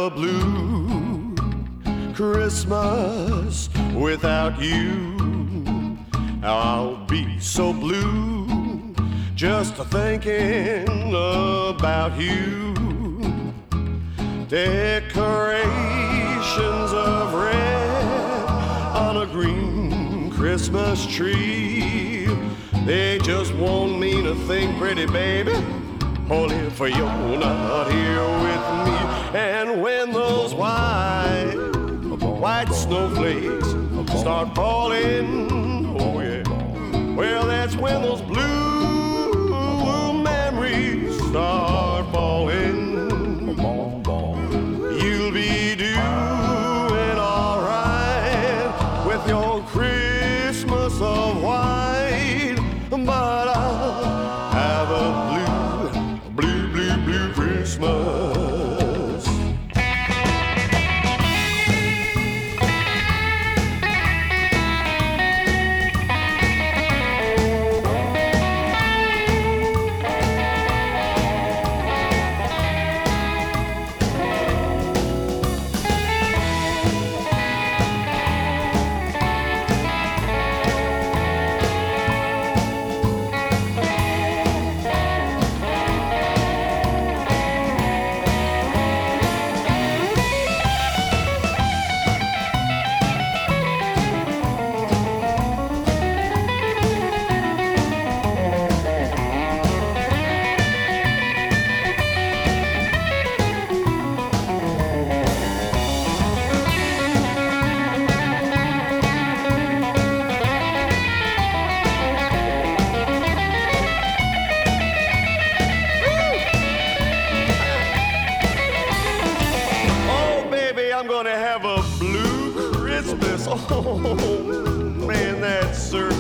a blue Christmas without you. I'll be so blue just thinking about you. Decorations of red on a green Christmas tree, they just won't mean a thing, pretty baby, only if you're not here with me. And when those white snowflakes start falling, oh yeah, well that's when those blue memories start falling. You'll be doing alright with your Christmas of white, but I'll have a blue Christmas. I'm gonna have a blue Christmas. Oh man, that's certain.